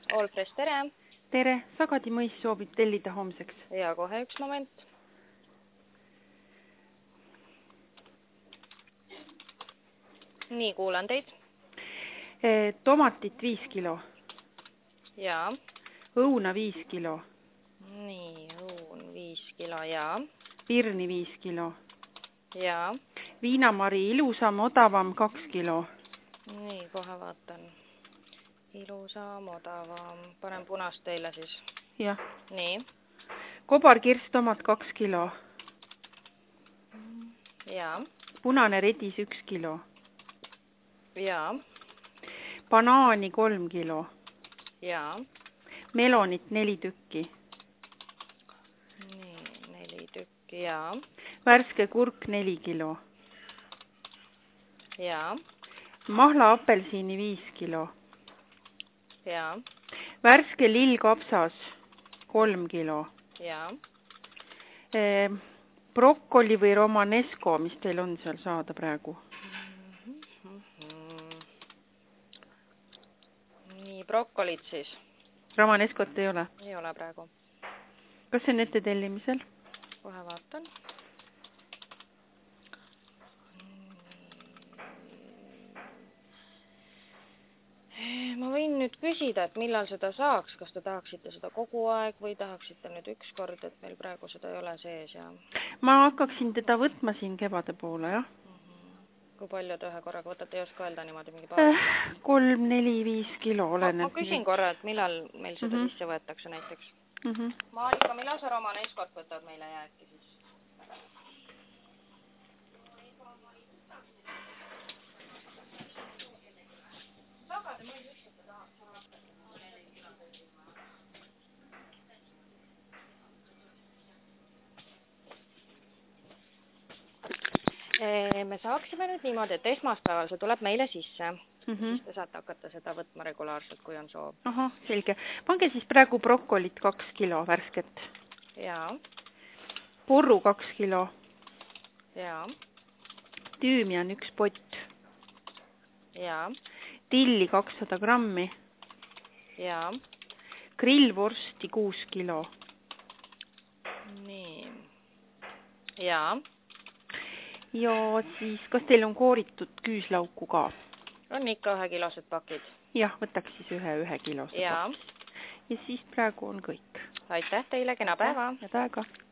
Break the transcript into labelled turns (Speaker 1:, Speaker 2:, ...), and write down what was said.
Speaker 1: Allfresh, tere!
Speaker 2: Tere, Sagadi mõis soovib tellida homseks.
Speaker 1: Ja kohe üks moment. Nii, kuulan teid.
Speaker 2: Tomatit 5 kilo.
Speaker 1: Ja.
Speaker 2: Õuna 5 kilo.
Speaker 1: Nii, õun 5 kilo ja.
Speaker 2: Pirni 5 kilo.
Speaker 1: Ja.
Speaker 2: Viinamari ilusam, odavam 2 kilo.
Speaker 1: Nii, kohe vaatan. Ilusam, odavam. Panen punast teile siis.
Speaker 2: Jah.
Speaker 1: Nii.
Speaker 2: Kobarkirstomat 2 kilo.
Speaker 1: Ja.
Speaker 2: Punane redis 1 kilo.
Speaker 1: Ja.
Speaker 2: Banaani 3 kilo.
Speaker 1: Ja.
Speaker 2: Melonit 4 tükki.
Speaker 1: Nii, 4 tükki ja.
Speaker 2: Värske kurk 4 kilo.
Speaker 1: Ja.
Speaker 2: Mahla apelsini 5 kilo.
Speaker 1: Ja.
Speaker 2: Värske lillkapsas 3 kilo.
Speaker 1: Ja.
Speaker 2: Brokkoli või romanesco, mis teil on seal saada praegu?
Speaker 1: Nii, brokkolit siis.
Speaker 2: Romanescot ei ole?
Speaker 1: Ei ole praegu.
Speaker 2: Kas see on ette tellimisel?
Speaker 1: Kohe vaatan. Ma võin nüüd küsida, et millal seda saaks, kas te tahaksite seda kogu aeg või tahaksite nüüd üks kord, et meil praegu seda ei ole sees ja...
Speaker 2: Ma hakkaksin teda võtma siin kevade poole, jah.
Speaker 1: Kui palju te ühe korraga võtate, ei oska öelda niimoodi mingi paar?
Speaker 2: 3, 4, 5 kilo oleneb.
Speaker 1: Ma küsin korra, et millal meil seda sisse võetakse näiteks. Maarika, millal sa romaneskot võtad meile jääki siis? Me saaksime nüüd niimoodi, et esmaspäeval see tuleb meile sisse. Siis te saate hakata seda võtma regulaarselt, kui on soov.
Speaker 2: Ahah, selge. Pange siis praegu brokkolit 2 kilo värsket.
Speaker 1: Ja.
Speaker 2: Purru 2 kilo.
Speaker 1: Ja.
Speaker 2: Tüümian 1 pott.
Speaker 1: Ja.
Speaker 2: Tilli 200 grammi.
Speaker 1: Ja.
Speaker 2: Grillvorsti 6 kilo.
Speaker 1: Nii. Ja.
Speaker 2: Ja siis, kas teil on kooritud küüslauku ka?
Speaker 1: On ikka 1 kilosed pakid.
Speaker 2: Jah, võtaks siis 1 kilose
Speaker 1: ja.
Speaker 2: paks. Ja siis praegu on kõik.
Speaker 1: Aitäh teile, kena päeva!
Speaker 2: Ja päeva!